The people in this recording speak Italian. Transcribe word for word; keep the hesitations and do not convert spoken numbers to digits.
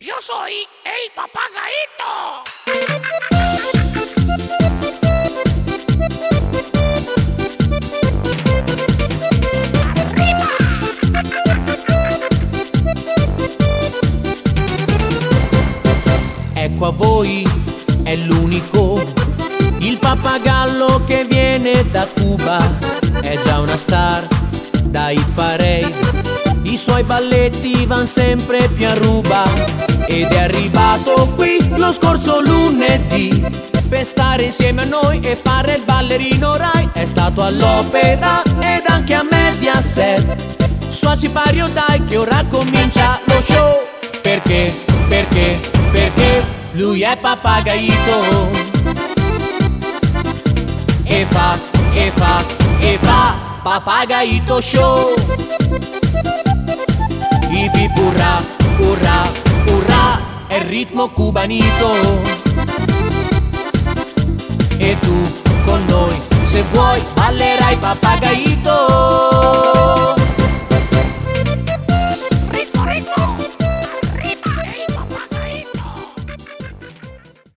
Yo soy el papagaito. Ecco a voi, è l'unico, il pappagallo che viene da Cuba. È già una star da hit parade, i suoi balletti van sempre più a ruba. Ed è arrivato qui lo scorso lunedì per stare insieme a noi e fare il ballerino Rai. È stato all'Opera ed anche a Mediaset. Sua sipario dai che ora comincia lo show. Perché, perché, perché lui è Papagaito. E fa, e fa, e fa Papagaito Show. Hip hip urra, urra, urra, è il ritmo cubanito. E tu con noi se vuoi